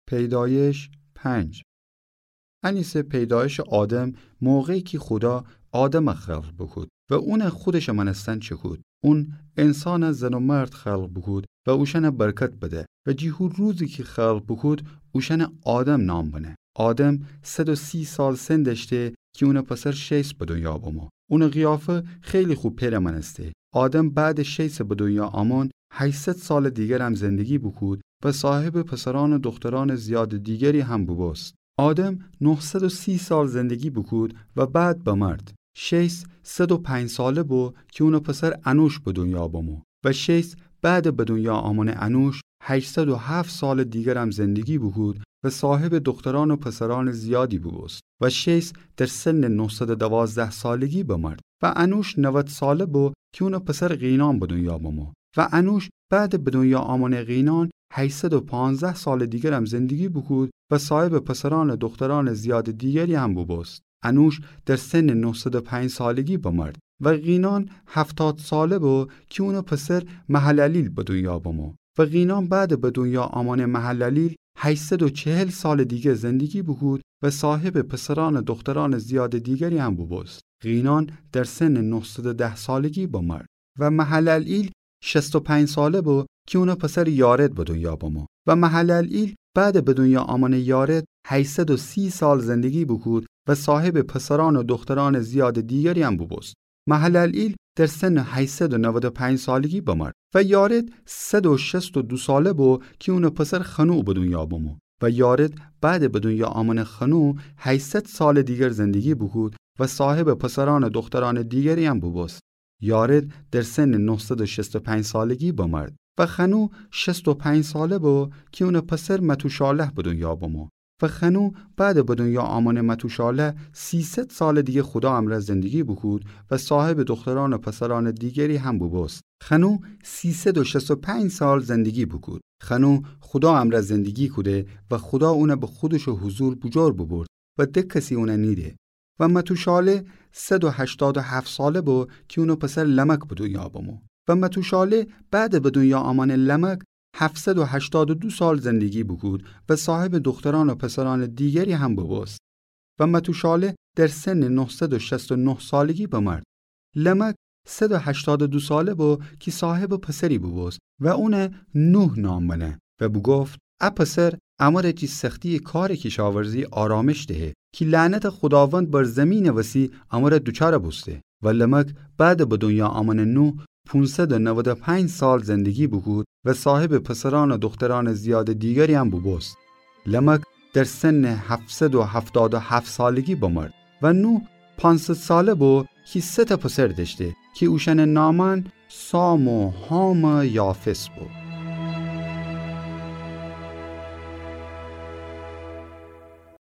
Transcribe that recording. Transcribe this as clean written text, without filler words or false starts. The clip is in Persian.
پیدایش 5. انیسه پیدایش آدم موقعی که خدا آدم خلق بکود و اون خودش منستن چکود. اون انسان زن و مرد خلق بکود و اوشن برکت بده و جیهور روزی که خلق بکود اوشن آدم نام بنه. آدم 130 سال سن داشته که اون پسر 6 به دنیا بمو. اون قیافه خیلی خوب پیر منسته. آدم بعد 6 به دنیا آمون 800 سال دیگر هم زندگی بکود و صاحب پسران و دختران زیاد دیگری هم ببست. آدم 930 سال زندگی بکود و بعد بمرد. 105 ساله بو که اون پسر انوش به دنیا بمو و 6 بعد به دنیا آمون انوش 807 سال دیگر هم زندگی بکود و صاحب دختران و پسران زیادی ببست و 6 در سن 912 سالگی بمرد و انوش 90 ساله بو که اون پسر قینان به دنیا بمو و انوش بعد به دنیا آمون قینان 815 سال دیگر هم زندگی بکود و صاحب پسران و دختران زیاد دیگری هم ببست. انوش در سن 905 سالگی بمرد و قینان 70 ساله بو که اون پسر مهللیل به دنیا بمو و قینان بعد به دنیا آمون مهللیل 840 سال دیگه زندگی بکود و صاحب پسران و دختران زیاد دیگری هم ببست. قینان در سن 910 سالگی بمرد و مهللیل 65 ساله بو که اون پسر یارد به دنیا بمو و مهللیل بعد به دنیا آمون یارد 830 سال زندگی بکود و صاحب پسران و دختران زیاد دیگری هم ببست. مهللیل در سن 895 سالگی بمرد و یارد 162 ساله بو که اون پسر خنوع به دنیا بمو و یارد بعد به دنیا آمون خنوع 800 سال دیگر زندگی بکود و صاحب پسران و دختران دیگری هم ببست. یارد در سن 965 سالگی بمرد و خنوع 65 ساله بو که اون پسر متوشالح به دنیا بمو و خنوع بعد به دنیا آمون متوشالح 300 سال دیگه خدا امر زندگی بکود و صاحب دختران و پسران دیگری هم ببست. خنوع 365 سال زندگی بکود. خنوع خدا امر زندگی کوده و خدا اون به خودش حضور بجار ببرد و ده کسی اون نیده و متوشالح 187 ساله بو که اون پسر لمک به دنیا بمو و متوشالح بعد به دنیا آمون لمک 782 سال زندگی بکود و صاحب دختران و پسران دیگری هم ببست و متوشالح در سن 969 سالگی بمرد. لمک 182 ساله بو که صاحب پسری ببست و اون نوح نام بنه و بگفت ا پسر امر چی سختی کار کشاورزی آرامش دهه که لعنت خداوند بر زمین وسیع امر دوچار بسته و لمک بعد به دنیا آمن نوح 595 سال زندگی بکود و صاحب پسران و دختران زیاد دیگری هم ببست. لمک در سن 777 سالگی بمرد و نوح 500 ساله بو که 3 پسر داشته که اوشن نامان سام و حام و یافس بود.